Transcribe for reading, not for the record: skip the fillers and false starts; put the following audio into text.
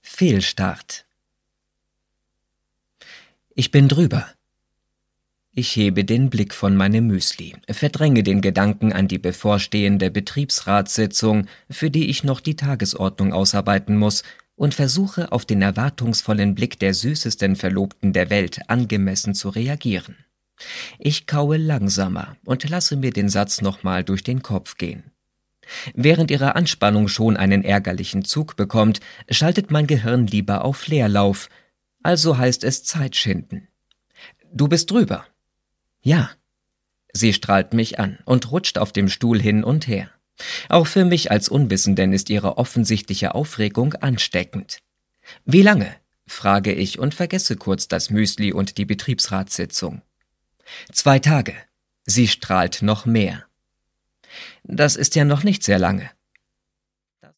Fehlstart. Ich bin drüber. Ich hebe den Blick von meinem Müsli, verdränge den Gedanken an die bevorstehende Betriebsratssitzung, für die ich noch die Tagesordnung ausarbeiten muss, und versuche, auf den erwartungsvollen Blick der süßesten Verlobten der Welt angemessen zu reagieren. Ich kaue langsamer und lasse mir den Satz nochmal durch den Kopf gehen. Während ihre Anspannung schon einen ärgerlichen Zug bekommt, schaltet mein Gehirn lieber auf Leerlauf, also heißt es Zeit schinden. Du bist drüber. Ja. Sie strahlt mich an und rutscht auf dem Stuhl hin und her. Auch für mich als Unwissenden ist ihre offensichtliche Aufregung ansteckend. Wie lange? Frage ich und vergesse kurz das Müsli und die Betriebsratssitzung. 2 Tage. Sie strahlt noch mehr. Das ist ja noch nicht sehr lange.